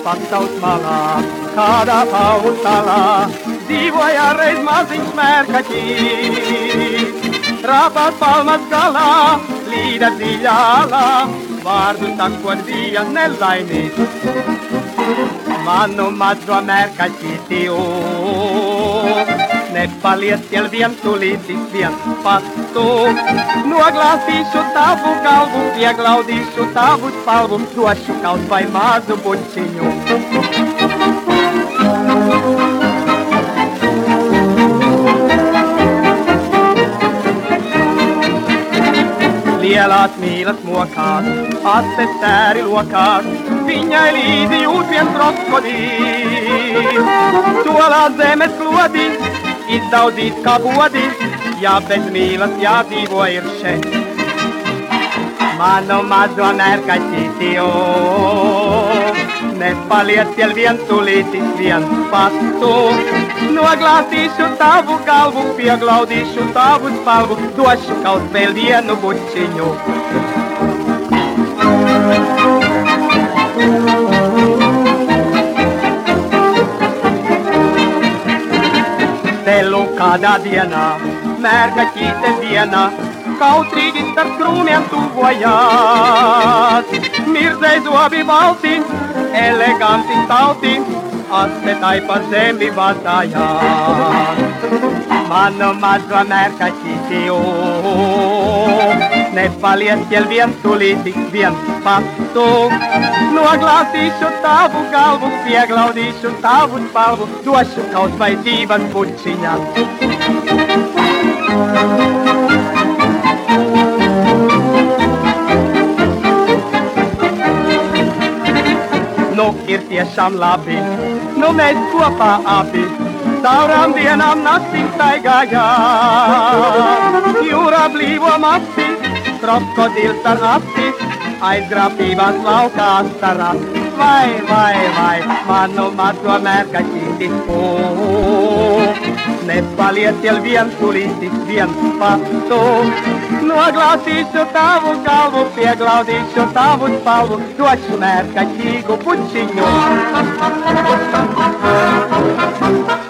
pasaules malā, kādā paustalā, dzīvoja reiz maziņš mērkaķis. Rāpās palmas galā, līda dziļālā, vārdu sakot bija nelaimīgs. Manu mazo mērkaķīti, nepaliec ķel vientulītis viens pats tu. Noglāstīšu tavu galvu, ieglaudīšu tavu spalvu, došu kaut vai mazu bučiņu. Lielās mīlas mokās, ases tēri lokās, viņai līdzi jūt viens krokodīls. Solās zemes klodī, izdaudzīt kā bodi, ja bez mīlas jādzīvo ir šeit. Manu mazo mērkaķīti, nepaliec ķel vientulītis viens pats tu. Noglāstīšu tavu galvu, pieglaudīšu tavu spalvu, došu kaut vēl vienu bučiņu. Stelu kādā dienā, mērkaķīte dienā, kautrīgi starp krūmiem tuvojās. Mirzei zobi balti, eleganti tauti, astetai pa zemi vadājās. Manu mazo mērkaķīti, nepaliec ķel vientulītis viens pats tu. Noglāstīšu tavu galvu, pieglaudīšu tavu spalvu, došu kaut vai divas bučiņas. Nu ir tiešām labi, nu mēs kopā abi, caurām dienām naktīm staigājām. Jūrā blīvo masti, krokodils ar aci, aizgrābībās laukās starās. Vai, vai, vai, manu mazo mērkaķīti, nepaliec ķel vientulītis viens pats tu. Noglāstīšu tavu galvu, pieglaudīšu tavu spalvu, došu mērkaķīgu bučiņu.